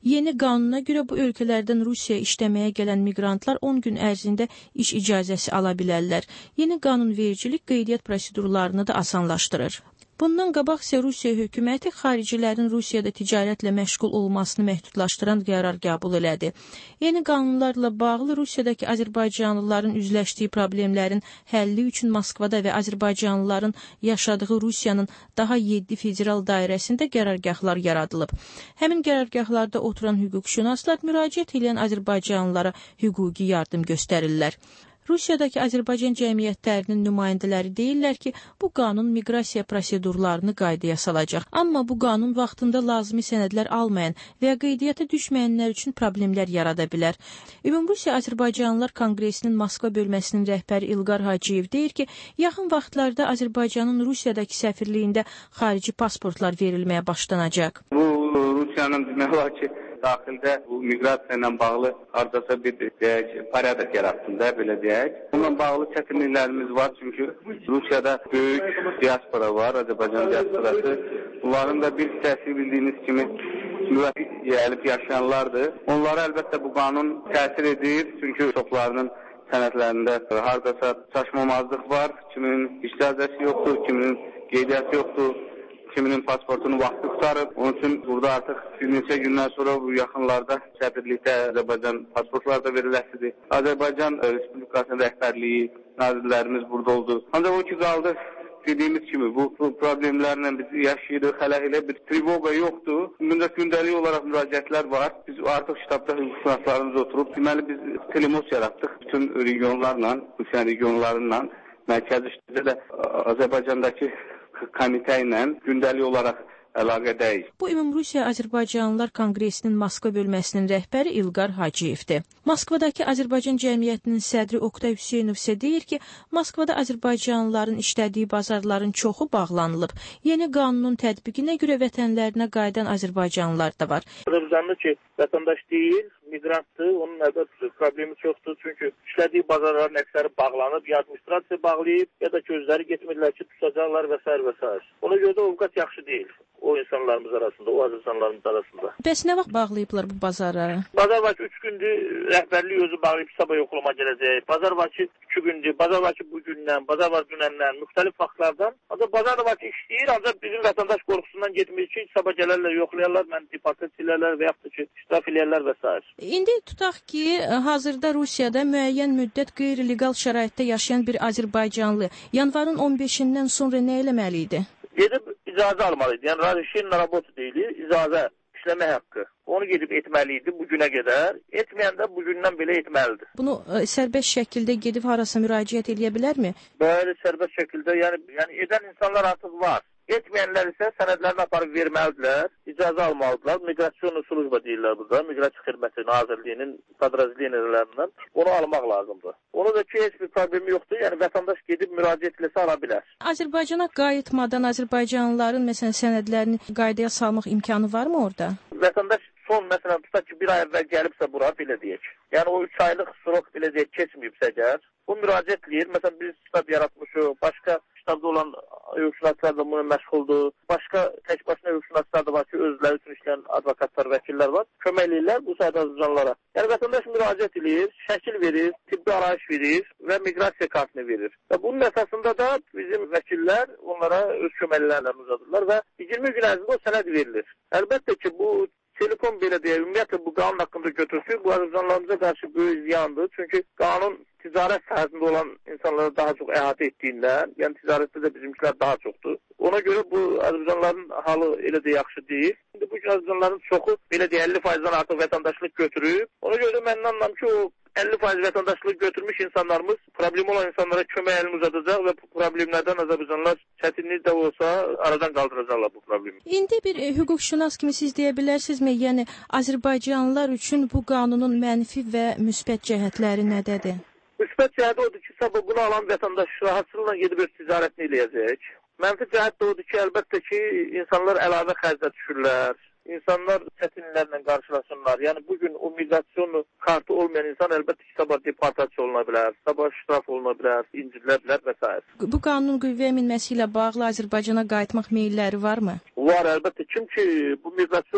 Yeni qanuna görə bu ölkələrdən Rusiyaya işləməyə gələn miqrantlar 10 gün ərzində iş icazəsi ala bilərlər. Yeni qanunvericilik qeydiyyat prosedurlarını da asanlaşdırır. Bundan qabaq isə Rusiya hökuməti xaricilərin Rusiyada ticarətlə məşğul olmasını məhdudlaşdıran qərar qəbul elədi. Yeni qanunlarla bağlı Rusiyadakı azərbaycanlıların üzləşdiyi problemlərin həlli üçün Moskvada və azərbaycanlıların yaşadığı Rusiyanın daha 7 federal dairəsində qərargahlar yaradılıb. Həmin qərargahlarda oturan hüquqşünaslar müraciət edən azərbaycanlılara hüquqi yardım göstərirlər. Rusiyadakı Azərbaycan cəmiyyətlərinin nümayəndələri deyirlər ki, bu qanun miqrasiya prosedurlarını qaydaya salacaq. Amma bu qanun vaxtında lazımi sənədlər almayan və qeydiyyata düşməyənlər üçün problemlər yarada bilər. Ümumrusiya Azərbaycanlılar Konqresinin Moskva bölməsinin rəhbəri İlqar Hacıyev deyir ki, yaxın vaxtlarda Azərbaycanın Rusiyadakı səfirliyində xarici pasportlar verilməyə başlanacaq. Bu Rusiyanın demək olar ki, daxildə bu miqrasiya ilə bağlı hardasa bir parədat yaratdığında belə deyək. Bununla bağlı çətinliklərimiz var çünki Rusiyada böyük diaspora var, Azərbaycan diasporası. Bunların da bir hissəsi bildiyiniz kimi müvəffəq gəlib yaşayanlardır. Onlara əlbəttə bu qanun təsir edir çünki çoxlarının sənədlərində hardasa çaşmamazlıq var, kiminin icazəsi yoxdur, kiminin qeydiyyatı yoxdur. Kiminin pasportunu vaxtı tutarıb. Onun üçün burada artıq bir neçə gündən sonra bu yaxınlarda səfirlikdə Azərbaycan pasportlar da veriləsidir. Azərbaycan Respublikasının rəhbərliyi, nazirlərimiz burada oldu. Ancaq o ki qaldı, dediyimiz kimi bu problemlərlə biz yaşayırıq. Hələ elə bir trivoqa yoxdur. Bunda gündəlik olaraq müraciətlər var. Biz artıq ştabda hüquqşünaslarımız oturub. Deməli biz telemos yaratdıq. Bütün regionlarla, Rusiya regionlarıyla mərkəzi ştabda da Azərbaycandakı komitə ilə gündəlik olaraq əlaqədəyik. Bu Ümumrusiya Azərbaycanlılar Konqresinin Moskva bölməsinin rəhbəri İlqar Hacıyevdir. Moskvadakı Azərbaycan cəmiyyətinin sədri Oqtay Hüseynov isə deyir ki, Moskvada azərbaycanlıların işlədiyi bazarların çoxu bağlanılıb. Yeni qanunun tətbiqinə görə vətənlərinə qayıdan azərbaycanlılar da var. Azərbaycanlı ki, vətəndaş deyil, miqrantdır, onun əlbəttə problemi çoxdur. Çünki işlədiyi bazarların əksəri bağlanıb, ya administrasiya bağlayıb, ya da gözləri getmirlər ki, tutacaqlar və s. Ona görə də ovqat yaxşı deyil. O insanlarımız arasında, o azərbaycanlarımız arasında. Bəs nə vaxt bağlayıblar bu bazarı? Bazar var ki, 3 gündür rəhbərlik özü bağlayıb sabah yoxlama gələcək. Bazar var ki, 2 gündür, bazar var ki, bugündən, bazar var dünəndən, müxtəlif vaxtlardan. Ancaq bazar da var ki, işləyir, ancaq bizim vətəndaş qorxusundan getmir ki, sabah gələrlər, yoxlayarlar, mən deportat edirlər və yaxud da ki, iştiraf edirlər və s. İndi tutaq ki, hazırda Rusiyada müəyyən müddət qeyri-legal şəraitdə yaşayan bir azərbaycanlı yanvarın 15-dən sonra nə eləməli idi? Gedib icazə almalıydı. Yəni, razışinlə rabot deyilir, icazə, işləmə haqqı. Onu gedib etməliydi bu günə qədər. Etməyən də bugündən belə etməlidir. Bunu sərbəst şəkildə gedib harasa müraciət edə bilərmi? Bəli, sərbəst şəkildə. Yəni edən insanlar artıq var. Etməyənlər isə sənədlərini aparıb verməlidirlər, icazə almalıdırlar. Miqrasiyon slujba deyirlər burada, Miqrasiya Xidməti Nazirliyinin podrazliyələrindən. Onu almaq lazımdır. Onu da ki, heç bir problemi yoxdur. Yəni, vətəndaş gedib müraciət eləsə ala bilər. Azərbaycana qayıtmadan Azərbaycanlıların məsələn sənədlərini qaydaya salmaq imkanı varmı orada? Vətəndaş son, məsələn, tutaq ki, bir ay əvvəl gəlibsə bura, belə deyək. Yəni, o 3 aylıq sırok, belə deyək, keçməyibsə əgər, bu müraciət eləyir. Məsələn, biz ştab yaratmışıq, başqa ştabda olan hüquqşünaslar da bunu məşğuldur. Başqa tək başına hüquqşünaslar da var ki, özləri üçün işləyən advokatlar, vəkillər var. Kömək eləyirlər bu sayda azərbaycanlılara. Yəni, vətəndaş müraciət eləyir, şəkil verir, tibbi arayış verir və miqrasiya kartını verir. Və bunun əsasında da bizim vəkillər onlara öz köməklərlə uzadırlar və 20 gün ərzində o sənəd verilir. Əlbəttə ki, bu Telekom belə deyə, ümumiyyətlə bu qanun haqqında götürsün, bu azərbaycanlarımıza qarşı böyük ziyandır. Çünki qanun ticarət sahəsində olan insanları daha çox əhatə etdiyindən, yəni ticarətdə də bizimkilər daha çoxdur. Ona görə bu azərbaycanların halı elə də yaxşı deyil. İndi bu gün azərbaycanların çoxu belə deyə 50%-dən artıq vətəndaşlıq götürüb. Ona görə də mən inanıram ki, o 50% vətəndaşlıq götürmüş insanlarımız problem olan insanlara kömək əlini uzadacaq və bu problemlərdən azərbaycanlılar çətinlik də olsa aradan qaldıracaqlar bu problemi. İndi bir hüquqşünas kimi siz deyə bilərsinizmi? Yəni Azərbaycanlılar üçün bu qanunun mənfi və müsbət cəhətləri nədədir? Müsbət cəhəti odur ki, sabah bunu alan vətəndaş rahatçılıqla gedib öz ticarətini eləyəcək. Mənfi cəhət də odur ki, əlbəttə ki, insanlar əlavə xərcə düşürlər. İnsanlar çətinliklərlə qarşılaşırlar. Yəni, bugün o miqrasiyon kartı olmayan insan əlbəttə ki, sabah deportasiya oluna bilər, sabah ştraf oluna bilər, incidilə bilər və s. Bu qanunun qüvvəyə minməsi ilə bağlı Azərbaycana qayıtmaq meylləri varmı? Var, əlbəttə. Kim ki, bu miqrasiyon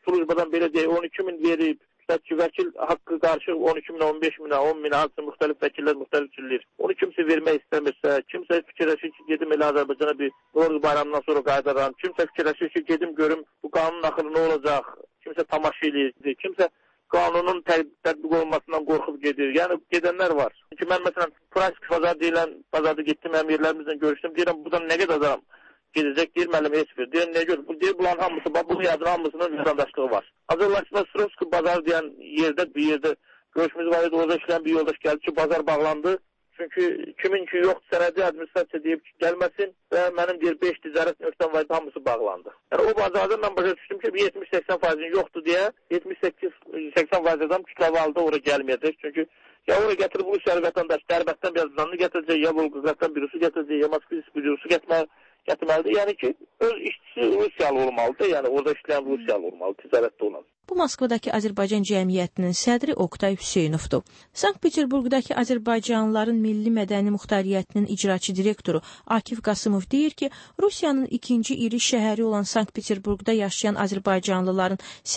slujbadan belə deyək 12 min verib, ki, vəkil haqqı qarşı 12 minə, 15 minə, 10 minə, hansı müxtəlif vəkillər müxtəlif cürləyir. Onu kimsə vermək istəmirsə, kimsə fikirləşir ki, gedim elə Azərbaycana bir Novruz bayramından sonra qayıdaram, kimsə fikirləşir ki, gedim görüm bu qanun axırı nə olacaq, kimsə tamaşa eləyir, kimsə qanunun tətbiq olunmasından qorxub gedir. Yəni gedənlər var. Çünki mən məsələn Fransız bazar deyilən bazarda getdim, əmirlərimizlə görüşdüm. Deyirəm buradan nə qədər adam gedəcək, deyir müəllim heç bir. Deyir nə gör, deyir bunların hamısı, bu yazılan hamısının vətəndaşlığı var. Azərbaycanda Srovski bazar deyən yerdə bir yerdə görüşümüz var idi. Orada işləyən bir yoldaş gəldi ki, bazar bağlandı. Çünki kimin ki yoxdur sənədi administrasiya deyib ki, gəlməsin və mənim deyir 5 ticarət nöqtəm var idi, hamısı bağlandı. Yəni o bazarda mən başa düşdüm ki, 70-80% yoxdur deyə 78-80% adam kütləvi halda oraya gəlməyəcək. Çünki ya oraya gətirib Rusiyalı vətəndaş Dərbətdən bir azdanını gətirəcək, ya Volqazdan birisi gətirəcək, ya Moskvisi birisi gətirməlidir. Yəni ki, öz işçisi Rusiyalı olmalıdır. Yəni orada işləyən Rusiyalı olmalı, ticarətdə olan. Bu Moskvadakı Azərbaycan Cəmiyyətinin sədri Oqtay Hüseynovdur. Sankt-Peterburqdakı Azərbaycanlıların Milli Mədəni Muxtariyyətinin icraçı direktoru Akif Qasımov deyir ki, Rusiyanın ikinci iri şəhəri olan Sankt-Peterburqda yaşayan Azərbaycanlıların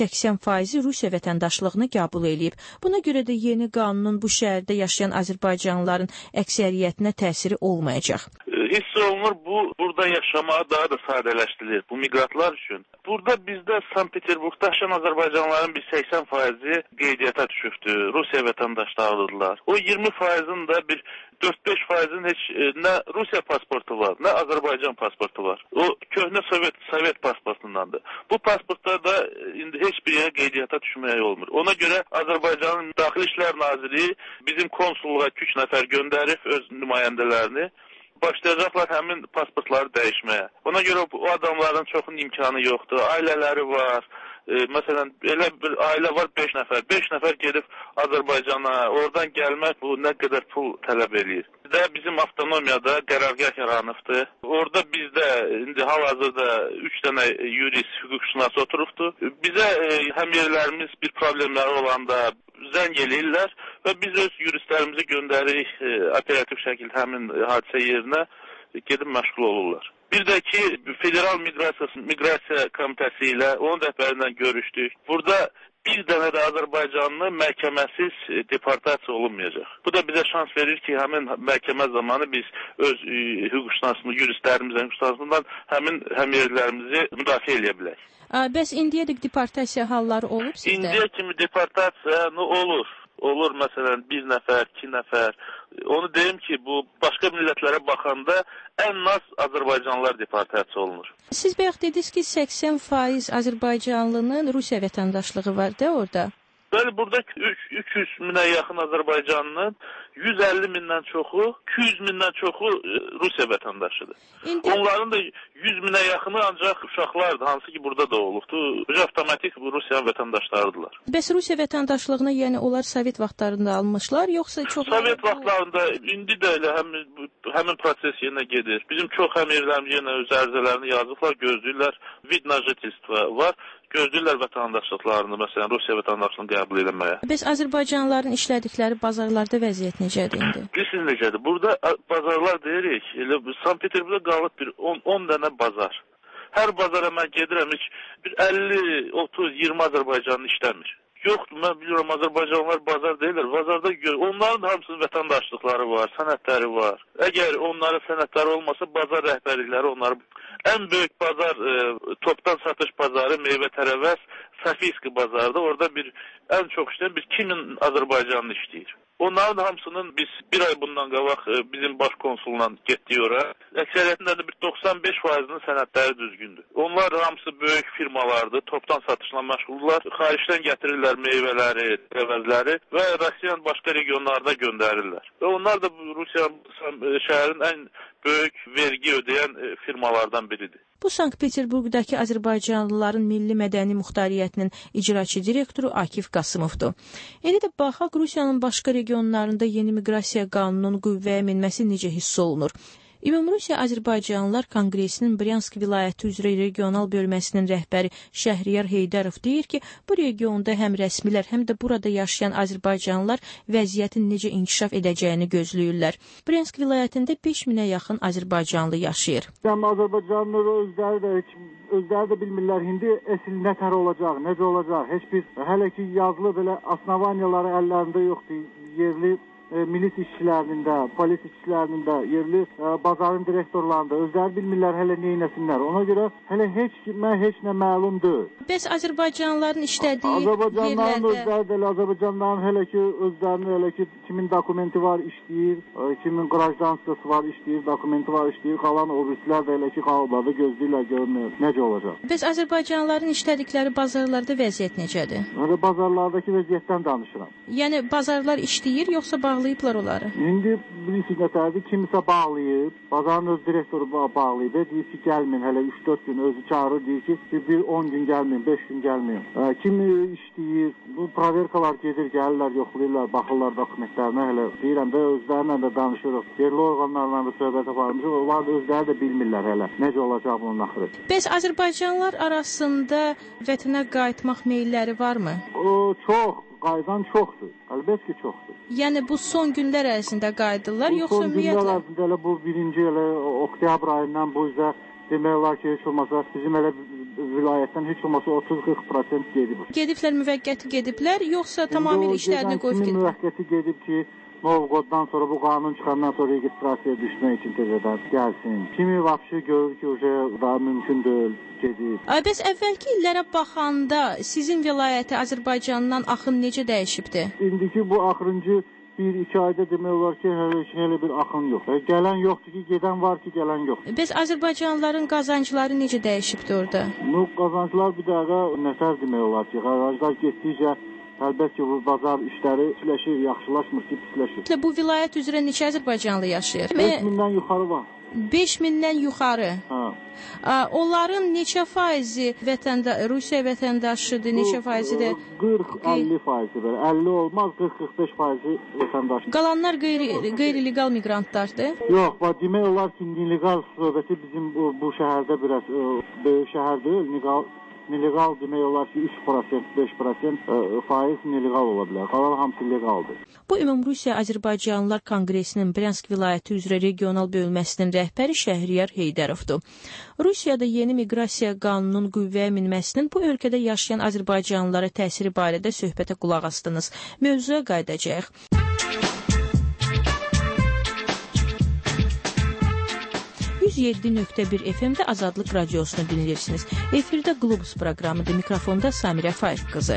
80%-i Rusiya vətəndaşlığını qəbul edib. Buna görə də yeni qanunun bu şəhərdə yaşayan Azərbaycanlıların əksəriyyətinə təsiri olmayacaq. Hiss olunur bu burada yaşamağı daha da sadələşdirilir bu miqratlar üçün. Burada bizdə Sankt-Peterburqda yaşayan Azərbaycanlıların bir 80%-i qeydiyyata düşübdür. Rusiya vətəndaşlarıdırlar. O 20%-in də bir 4-5%-in heç nə Rusiya pasportu var, nə Azərbaycan pasportu var. O köhnə Sovet pasportundandır. Bu pasportlarda indi heç bir yerə qeydiyyata düşməyə olmur. Ona görə Azərbaycanın Daxili İşlər Naziri bizim konsulluğa 2-3 nəfər göndərib öz nümayəndələrini. Başlayacaqlar həmin pasportları dəyişməyə. Ona görə o adamların çoxunun imkanı yoxdur. Ailələri var. Məsələn, elə bir ailə var 5 nəfər. 5 nəfər gedib Azərbaycana, oradan gəlmək bu nə qədər pul tələb eləyir. Bizdə bizim avtonomiyada qərargah yaranıbdır. Orada bizdə indi hal-hazırda 3 dənə yurist, hüquqşünas oturubdur. Bizə həmyerlərimiz bir problemləri olanda zəng eləyirlər və biz öz yuristlərimizi göndəririk operativ şəkildə həmin hadisə yerinə gedib məşğul olurlar. Bir də ki, Federal Miqrasiya Komitəsi ilə onun rəhbərindən görüşdük. Burada bir dənə də Azərbaycanlı məhkəməsiz deportasiya olunmayacaq. Bu da bizə şans verir ki, həmin məhkəmə zamanı biz öz hüquqşünasımız, yuristlərimizlə hüquqşünasından həmin həmyerlərimizi müdafiə edə bilək. Bəs indiyədək deportasiya halları olub sizdə? İndiyə kimi deportasiya olur. Olur məsələn 1 nəfər, 2 nəfər. Onu deyim ki, bu başqa millətlərə baxanda ən az Azərbaycanlılar deportasiya olunur. Siz bayaq dediniz ki, 80% Azərbaycanlının Rusiya vətəndaşlığı var da orada. Bəli, burada 300 minə yaxın Azərbaycanlının 150 mindən çoxu, 200 mindən çoxu Rusiya vətəndaşıdır. Onların da 100 minə yaxını ancaq uşaqlardır, hansı ki burada da olubdur. Avtomatik Rusiya vətəndaşlarıdırlar. Bəs Rusiya vətəndaşlığını yəni onlar Sovet vaxtlarında almışlar, yoxsa çox... Sovet vaxtlarında indi də elə həmin proses yenə gedir. Bizim çox həmyerlərimiz yenə öz ərizələrini yazıblar, gözləyirlər. Vid na jительство var. Gözləyirlər vətəndaşlıqlarını, məsələn, Rusiya vətəndaşlığını qəbul eləməyə. Bəs Azərbaycanlıların işlədikləri bazarlarda vəziyyət necədir indi? Bilirsiniz necədir? Burada bazarlar deyirik, elə Sankt-Peterburqda qalıb bir 10 dənə bazar. Hər bazara mən gedirəm, bir 50, 30, 20 Azərbaycanlı işləmir. Yoxdur, mən bilirəm, Azərbaycanlılar bazar deyirlər. Bazarda onların hamısının vətəndaşlıqları var, sənədləri var. Əgər onların sənədləri olmasa, bazar rəhbərlikləri onları... Ən böyük bazar, topdan satış bazarı, meyvə-tərəvəz, Safiyski bazarda. Orada ən çox işləyən 2000 Azərbaycanlı işləyir. Onların hamısının biz bir ay bundan qabaq bizim baş konsulla getdik ora. Əksəriyyətində də bir 95%'nin sənədləri düzgündür. Onlar hamısı böyük firmalardır, topdan satışla məşğuldurlar. Xaricdən gətirirlər meyvələri, tərəvəzləri və Rusiyanın başqa regionlarda göndərirlər. Və onlar da Rusiya şəhərin ən böyük vergi ödəyən firmalardan biridir. Bu Sankt-Peterburqdakı Azərbaycanlıların Milli Mədəni Muxtariyyətinin icraçı direktoru Akif Qasımovdur. İndi də baxaq Rusiyanın başqa regionlarında yeni miqrasiya qanununun qüvvəyə minməsi necə hiss olunur. Ümumrusiya Azərbaycanlılar Konqresinin Bryansk vilayəti üzrə regional bölməsinin rəhbəri Şəhriyar Heydərov deyir ki, bu regionda həm rəsmilər, həm də burada yaşayan Azərbaycanlılar vəziyyətin necə inkişaf edəcəyini gözləyirlər. Bryansk vilayətində 5000-ə yaxın Azərbaycanlı yaşayır. Özləri də bilmirlər, indi əsil nətər olacaq, necə olacaq, heç bir hələ ki yazılı belə asnavaniyaları əllərində yoxdur, yerli milis işçilərinin də, polis işçilərinin də, yerli bazarın direktorlarında özləri bilmirlər hələ neynəsinlər. Ona görə hələ heç nə məlum deyil. Bəs Azərbaycanlıların işlədiyi yerlərdə... Azərbaycanlıların hələ ki özlərinin hələ ki kimin dokumenti var işləyir, kimin qrajdanskası var işləyir, dokumenti var işləyir, qalan o ruslar da hələ ki qalıblarda gözləyirlər görünür. Necə olacaq? Bəs Azərbaycanlıların işlədikləri bazarlarda vəziyyət necədir? Hələ bazarlardakı vəziyyətdən danışıram. Yəni bazarlar işləyir, yoxsa bağlayıblar onları? İndi bilirsiniz nətərdir, kimsə bağlayıb, bazarın öz direktoru bağlayıb, deyir ki, gəlməyin, hələ 3-4 gün özü çağırır, deyir ki, bir 10 gün gəlməyin, 5 gün gəlməyin. Kimi işləyir, bu proverkalar gedir, gəlirlər, yoxlayırlar, baxırlar dokumentlərinə, hələ deyirəm də özlərinlə də danışırıq, yerli orqanlarla da söhbət aparmışıq, onlar da özləri də bilmirlər hələ, necə olacaq bunun axırı. Bəs Azərbaycanlılar arasında vətənə qayıtmaq meylləri varmı? Çox. Qayıdan çoxdur. Əlbəttə ki, çoxdur. Yəni bu son günlər ərzində qayıdırlar, yoxsa ümumiyyətlə? Son günlər ərzində elə bu birinci oktyabr ayından bu üzrə demək olar ki, heç olmasa bizim elə vilayətdən heç olmasa 30-40% gedib. Gediblər, müvəqqəti gediblər, yoxsa tamamilə işlərini qoyub gediblər? Müvəqqəti gedib ki, Novqoddan sonra bu qanun çıxandan sonra registrasiya düşmək üçün təzədən gəlsin. Kimi vəbşi görür ki, daha mümkün deyil. Bəs əvvəlki illərə baxanda sizin vilayəti Azərbaycandan axın necə dəyişibdir? İndiki bu axırıncı 1-2 ayda demək olar ki, hələ bir axın yox. Gələn yoxdur ki, gedən var ki, gələn yox. Bəs Azərbaycanlıların qazancları necə dəyişibdir orada? Qazanclar bir dəqiqə nətər demək olar ki, qazanclar getdikcə əlbəttə ki, bu bazar işləri pisləşir, yaxşılaşmır ki, pisləşir. Bu vilayət üzrə neçə Azərbaycanlı yaşayır? 5000-dən yuxarı var. 5000-dən yuxarı? Hə. Onların neçə faizi Rusiya vətəndaşıdır, neçə faizi də? 40-50% belə. 50 olmaz, 40-45% vətəndaş. Qalanlar qeyri-legal miqrantlardır? Yox, demək olar ki, legal söhbəti bizim bu şəhərdə biraz böyük şəhər deyil, legal demək olar ki 3%, 5% faiz nelegal ola bilər. Qalan hamısı legaldır. Bu Ümumrusiya Azərbaycanlılar Konqresinin Bryansk vilayəti üzrə regional bölməsinin rəhbəri Şəhriyar Heydərovdur. Rusiyada yeni miqrasiya qanununun qüvvəyə minməsinin bu ölkədə yaşayan Azərbaycanlılara təsiri barədə söhbətə qulaq astınız. Mövzuya qayıdacağıq. 107.1 FM-də Azadlıq radiosunu dinləyirsiniz. Efirdə Globus proqramıdır. Mikrofonda Samirə Faiq qızı.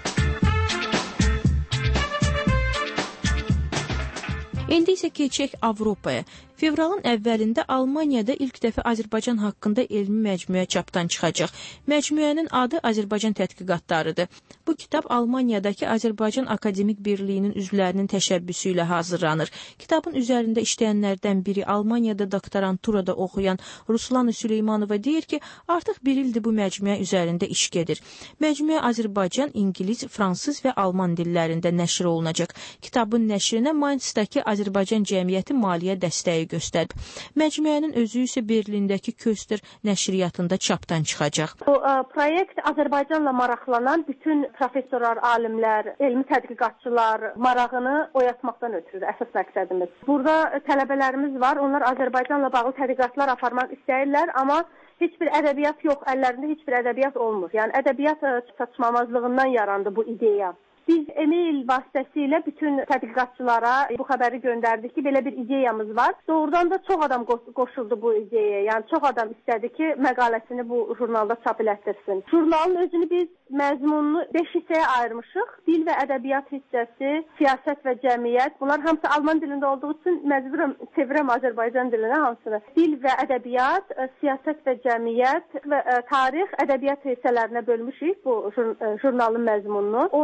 İndi isə keçək Avropaya. Fevralın əvvəlində Almaniyada ilk dəfə Azərbaycan haqqında elmi məcmuə çapdan çıxacaq. Məcmuənin adı Azərbaycan tədqiqatlarıdır. Bu kitab Almaniyadakı Azərbaycan Akademik Birliyinin üzvlərinin təşəbbüsü ilə hazırlanır. Kitabın üzərində işləyənlərdən biri Almaniyada doktoranturada oxuyan Ruslana Süleymanova deyir ki, artıq bir ildir bu məcmuə üzərində iş gedir. Məcmuə Azərbaycan, İngilis, Fransız və Alman dillərində nəşr olunacaq. Kitabın nəşrinə Mainzdakı Azərbaycan Cəmiyyəti maliyyə dəstəyi göstərib. Məcmuənin özü isə Berlindəki Köster nəşriyyatında çapdan çıxacaq. Bu proyekt Azərbaycanla maraqlanan bütün professorlar, alimlər, elmi tədqiqatçılar marağını oyatmaqdan ötürüdür əsas məqsədimiz. Burada tələbələrimiz var, onlar Azərbaycanla bağlı tədqiqatlar aparmaq istəyirlər, amma heç bir ədəbiyyat yox, əllərində heç bir ədəbiyyat olmur. Yəni ədəbiyyat çatışmamazlığından yarandı bu ideya. Biz e-mail vasitəsilə bütün tədqiqatçılara bu xəbəri göndərdik ki, belə bir ideyamız var. Doğrudan da çox adam qoşuldu bu ideyaya. Yəni çox adam istədi ki, məqaləsini bu jurnalda çap elətdirsin. Jurnalın özünü biz məzmununu 5 hissəyə ayırmışıq. Dil və ədəbiyyat hissəsi, siyasət və cəmiyyət. Bunlar hamısı alman dilində olduğu üçün məcburam çevirəm Azərbaycan dilinə hamısını. Dil və ədəbiyyat, siyasət və cəmiyyət və tarix, ədəbiyyat hissələrinə bölmüşük bu jurnalın məzmununu. Orada da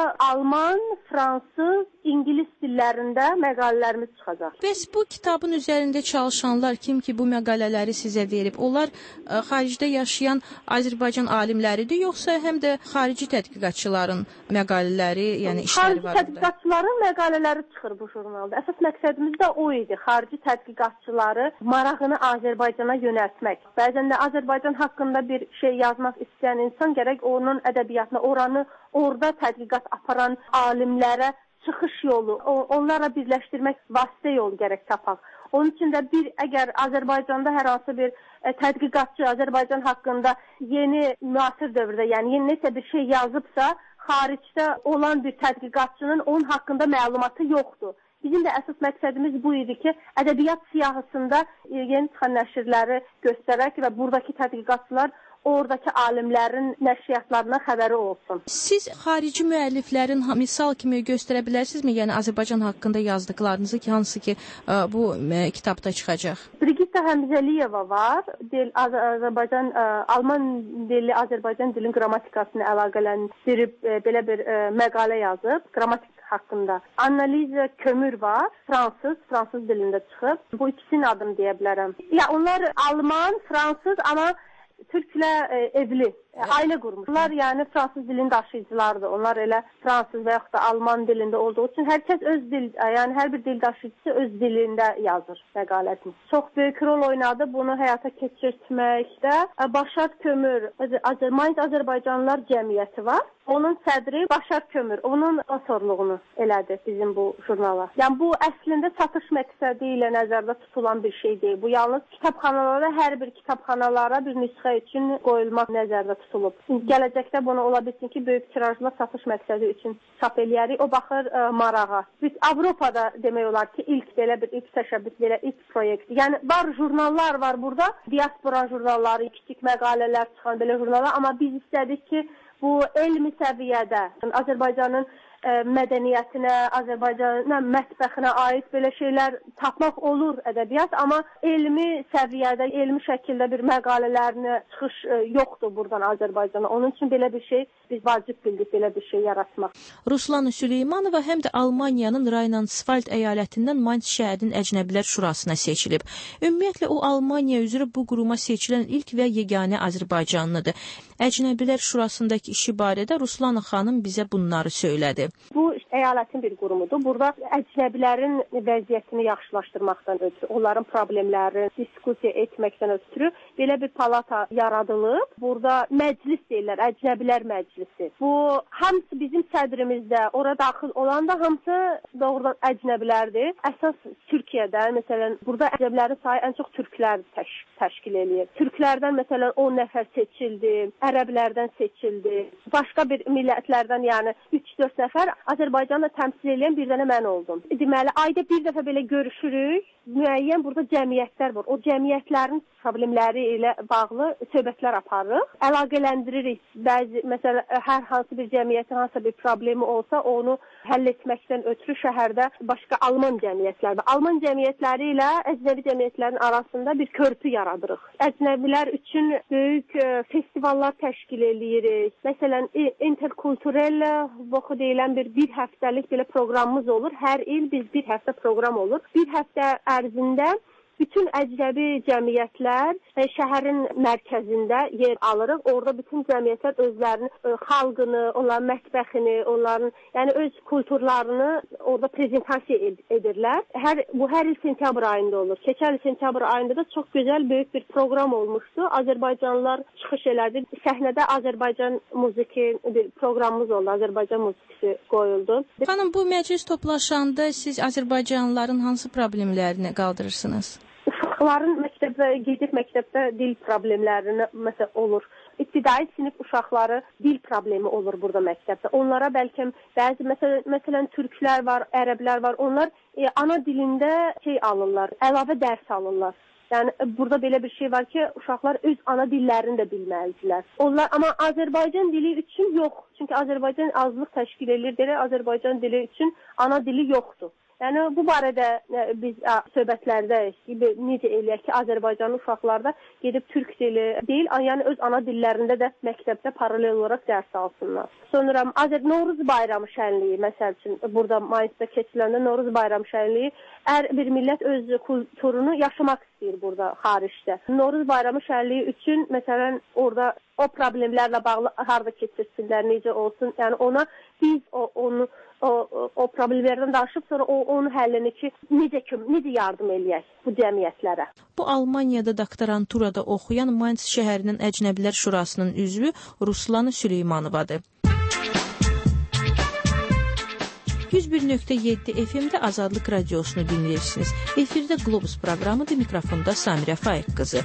alman, fransız, İngilis dillərində məqalələrimiz çıxacaq. Bəs bu kitabın üzərində çalışanlar kim ki bu məqalələri sizə verib? Onlar xaricdə yaşayan Azərbaycan alimləridir, yoxsa həm də xarici tədqiqatçıların məqalələri, yəni işləri var burada? Xarici tədqiqatçıların məqalələri çıxır bu jurnalda. Əsas məqsədimiz də o idi. Xarici tədqiqatçıları marağını Azərbaycana yönəltmək. Bəzən də Azərbaycan haqqında bir şey yazmaq istəyən insan gərək onun ədəbiyyatına, oranı orada tədqiqat aparan alimlərə çıxış yolu, onlarla birləşdirmək vasitə yolu gərək tapaq. Onun üçün də əgər Azərbaycanda hər hansı bir tədqiqatçı Azərbaycan haqqında yeni müasir dövrdə, yəni yeni nəsə bir şey yazıbsa, xaricdə olan bir tədqiqatçının onun haqqında məlumatı yoxdur. Bizim də əsas məqsədimiz bu idi ki, ədəbiyyat siyahısında yeni çıxan nəşrləri göstərək və buradakı tədqiqatçılar oradakı alimlərin nəşriyyatlarına xəbəri olsun. Siz xarici müəlliflərin misal kimi göstərə bilərsinizmi? Yəni Azərbaycan haqqında yazdıqlarınızı ki, hansı ki bu kitabda çıxacaq? Brigitta Həmzəliyeva var. Azərbaycan Alman dilli Azərbaycan dilinin qrammatikasını əlaqələndirib belə bir məqalə yazıb, qrammatik haqqında. Analiza Kömür var, fransız dilində çıxıb. Bu ikisinin adını deyə bilərəm. Ya onlar Alman, fransız, amma Türklə evli, ailə qurmuş. Onlar yəni fransız dilinin daşıyıcılarıdır. Onlar elə fransız və yaxud da alman dilində olduğu üçün hər kəs öz dil, yəni hər bir dil daşıyıcısı öz dilində yazır məqaləsini. Çox böyük rol oynadı bunu həyata keçirtməkdə. Başar Kömür, Azərbaycanlılar Cəmiyyəti var. Onun sədri Başar Kömür, onun autorluğunu elədi bizim bu jurnala. Yəni bu əslində satış məqsədi ilə nəzərdə tutulan bir şey deyil. Bu yalnız kitabxanalara, hər bir kitabxanalara bir nüsxə üçün qoyulmaq nəzərdə tutulub. Gələcəkdə bunu ola bilsin ki, böyük tirajla satış məqsədi üçün çap eləyərik. O baxır marağa. Biz Avropada demək olar ki, ilk təşəbbüs, belə ilk proyekt. Yəni var jurnallar var burada, diaspora jurnalları, kiçik məqalələr çıxan belə jurnallar, amma biz istədik ki, bu elmi səviyyədə Azərbaycanın mədəniyyətinə, Azərbaycanın mətbəxinə aid belə şeylər tapmaq olur ədəbiyyat, amma elmi səviyyədə, elmi şəkildə bir məqalələrinə çıxış yoxdur buradan Azərbaycana. Onun üçün belə bir şey biz vacib bildik, belə bir şey yaratmaq. Ruslan Süleymanova həm də Almaniyanın Rheinland-Pfalz əyalətindən Mainz şəhərinin Əcnəbilər Şurasına seçilib. Ümumiyyətlə o Almaniya üzrə bu quruma seçilən ilk və yeganə Azərbaycanlıdır. Əcnəbilər Şurasındakı işi barədə Ruslan xanım bizə bunları söylədi. Bu əyalətin bir qurumudur. Burada əcnəbilərin vəziyyətini yaxşılaşdırmaqdan ötürü, onların problemlərini diskussiya etməkdən ötürü belə bir palata yaradılıb. Burada məclis deyirlər, əcnəbilər məclisi. Bu hamısı bizim sədrimizdə, ora daxil olan da hamısı doğrudan əcnəbilərdir. Əsas Türkiyədə, məsələn, burada əcnəbilərin sayı ən çox türklər təşkil eləyir. Türklərdən məsələn 10 nəfər seçildi, ərəblərdən seçildi. Başqa bir millətlərdən, yəni 3-4 nəfər Azərbaycanı təmsil edən bir dənə mən oldum. Deməli, ayda bir dəfə belə görüşürük. Müəyyən burada cəmiyyətlər var. O cəmiyyətlərin problemləri ilə bağlı söhbətlər aparırıq. Əlaqələndiririk. Məsələn, hər hansı bir cəmiyyətin hansısa bir problemi olsa, onu həll etməkdən ötürü şəhərdə başqa Alman cəmiyyətləri var. Alman cəmiyyətləri ilə əcnəbi cəmiyyətlərin arasında bir körpü yaradırıq. Əcnəbilər üçün böyük festivallar təşkil edirik. Məsələn, interkulturel voxu deyilən bir həftəlik belə proqramımız olur. Hər il biz bir həftə proqram olur. Bir həftə ərzində bütün əcnəbi cəmiyyətlər şəhərin mərkəzində yer alırıq. Orada bütün cəmiyyətlər özlərinin xalqını, onların mətbəxini, onların yəni öz kulturlarını orada prezentasiya edirlər. Bu hər il sentyabr ayında olur. Keçən il sentyabr ayında da çox gözəl böyük bir proqram olmuşdu. Azərbaycanlılar çıxış elədi. Səhnədə Azərbaycan musiqi bir proqramımız oldu. Azərbaycan musiqisi qoyuldu. Xanım, bu məclis toplaşanda siz Azərbaycanlıların hansı problemlərini qaldırırsınız? Uşaqların məktəbdə dil problemlərini məsələn olur. İbtidai sinif uşaqları dil problemi olur burada məktəbdə. Onlara bəlkə bəzi məsələn türklər var, ərəblər var. Onlar ana dilində alırlar, əlavə dərs alırlar. Yəni burada belə bir şey var ki, uşaqlar öz ana dillərini də bilməlidirlər. Onlar amma Azərbaycan dili üçün yox. Çünki Azərbaycan azlıq təşkil edir, deyir, Azərbaycan dili üçün ana dili yoxdur. Yəni bu barədə biz söhbətlərdəyik ki, necə eləyək ki, Azərbaycanlı uşaqlarda gedib türk dili deyil, yəni öz ana dillərində də məktəbdə paralel olaraq dərs alsınlar. Sonra Novruz bayramı şənliyi, məsəl üçün, burada mayısda keçiləndə Novruz bayramı şənliyi, hər bir millət öz kulturunu yaşamaq istəyir burada, xaricdə. Novruz bayramı şənliyi üçün, məsələn, orada o problemlərlə bağlı harda keçirsinlər, necə olsun, yəni ona biz o problemlərdən danışıb sonra onun həllini ki, necə yardım eləyək bu cəmiyyətlərə. Bu Almaniyada doktoranturada oxuyan Mainz şəhərinin Əcnəbilər Şurasının üzvü Ruslan Süleymanovadır. 101.7 FM-də Azadlıq Radiosunu dinləyirsiniz. Efirdə Globus proqramıdır, mikrofonda Samirə Faiq qızı.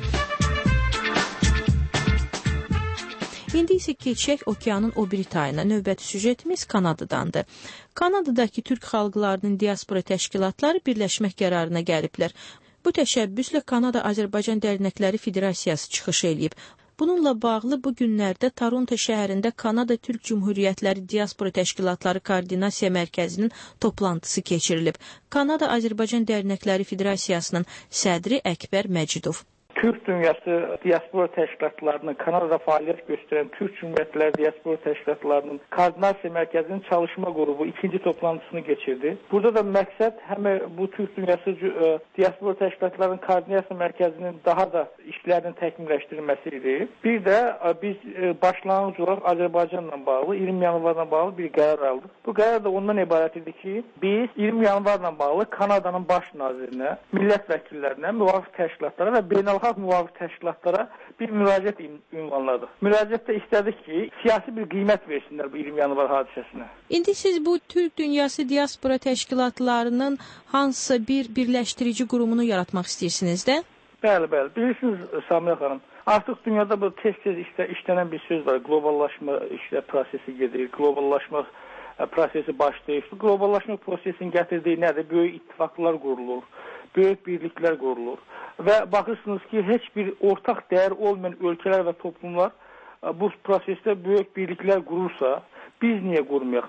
İndi isə keçək okeanın o biri tayına. Növbəti süjetimiz Kanadadandır. Kanadadakı türk xalqlarının diaspora təşkilatları birləşmək qərarına gəliblər. Bu təşəbbüslə Kanada Azərbaycan Dərnəkləri Federasiyası çıxış eləyib. Bununla bağlı bu günlərdə Toronto şəhərində Kanada Türk Cümhuriyyətləri Diaspora Təşkilatları Koordinasiya Mərkəzinin toplantısı keçirilib. Kanada Azərbaycan Dərnəkləri Federasiyasının sədri Əkbər Məcidov. Türk Dünyası Diaspora Təşkilatlarının Kanadada fəaliyyət göstərən Türk Cümhuriyyətləri Diaspora Təşkilatlarının Koordinasiya Mərkəzinin çalışma qrubu ikinci toplantısını geçirdi. Burada da məqsəd həm bu Türk Dünyası Diaspora Təşkilatlarının Koordinasiya Mərkəzinin daha da işlərinin təkmilləşdirilməsi idi. Bir də biz başlanğıc olaraq Azərbaycanla bağlı, 20 yanvarla bağlı bir qərar aldıq. Bu qərar da ondan ibarət idi ki, biz 20 yanvarla bağlı Kanadanın baş nazirinə, millət vəkillərinə, müvafiq təşkilatlara və beynəlxalq müvafiq təşkilatlara bir müraciət ünvanladıq. Müraciətdə istədik ki, siyasi bir qiymət versinlər bu 20 yanvar hadisəsinə. İndi siz bu Türk Dünyası Diaspora Təşkilatlarının hansısa bir birləşdirici qurumunu yaratmaq istəyirsiniz də? Bəli. Bilirsiniz Samiyə xanım, artıq dünyada bu tez-tez işlənən bir söz var. Qloballaşma prosesi gedir, qloballaşma prosesi başlayır. Qloballaşma prosesinin gətirdiyi nədir? Böyük ittifaqlar qurulur, böyük birliklər qurulur. Və baxırsınız ki, heç bir ortaq dəyər olmayan ölkələr və toplumlar bu prosesdə böyük birliklər qurursa, biz niyə qurmayaq?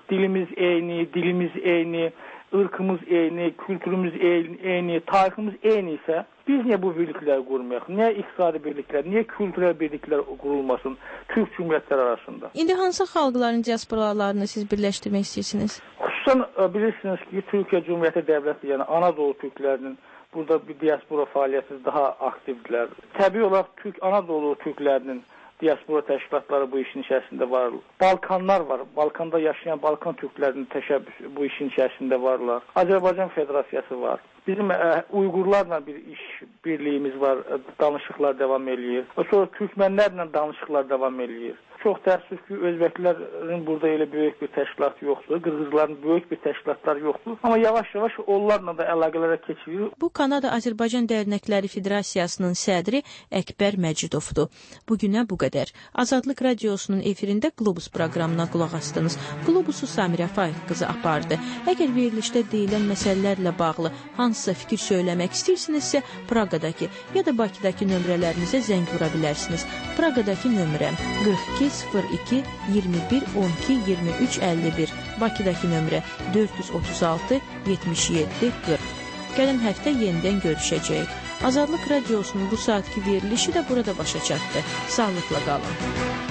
Dilimiz eyni, ırkımız eyni, kültürümüz eyni, tariximiz eyni isə biz niyə bu birlikləri qurmayaq? Niyə iqtisadi birliklər, niyə kültürel birliklər qurulmasın Türk cümhuriyyətləri arasında? İndi hansı xalqların diasporalarını siz birləşdirmək istəyirsiniz? Xüsusən bilirsiniz ki, Türkiyə Cümhuriyyəti Dövləti, yəni Anadolu türklərinin burada bir diaspora fəaliyyəti daha aktivdirlər. Təbii olaraq Anadolu türklərinin diaspora təşkilatları bu işin içərisində var. Balkanlar var. Balkanda yaşayan Balkan türklərinin təşəbbüsü bu işin içərisində varlar. Azərbaycan Federasiyası var. Bizim Uyğurlarla bir iş birliyimiz var. Danışıqlar davam eləyir. Sonra Türkmənlərlə danışıqlar davam eləyir. Çox təəssüf ki, Özbəklərin burada elə böyük bir təşkilat yoxdur. Qırğızların böyük bir təşkilatları yoxdur. Amma yavaş-yavaş onlarla da əlaqələrə keçirir. Bu Kanada Azərbaycan Dərnəkləri Federasiyasının sədri Əkbər Məcidovdur. Bugünə bu qədər. Azadlıq Radiosunun efirində Globus proqramına qulaq asdınız. Globusu Samirə Faiq qızı apardı. Əgər verilişdə deyilən məsələlərlə bağlı hansısa fikir söyləmək istəyirsinizsə, Praqadakı ya da Bakıdakı nömrələrimizə zəng vura bilərsiniz. Praqadakı nömrəm 42 02 21 12 23 51. Bakıdakı nömrə 436 77 40. Gələn həftə yenidən görüşəcəyik. Azadlıq Radiosunun bu saatki verilişi də burada başa çatdı. Sağlıqla qalın.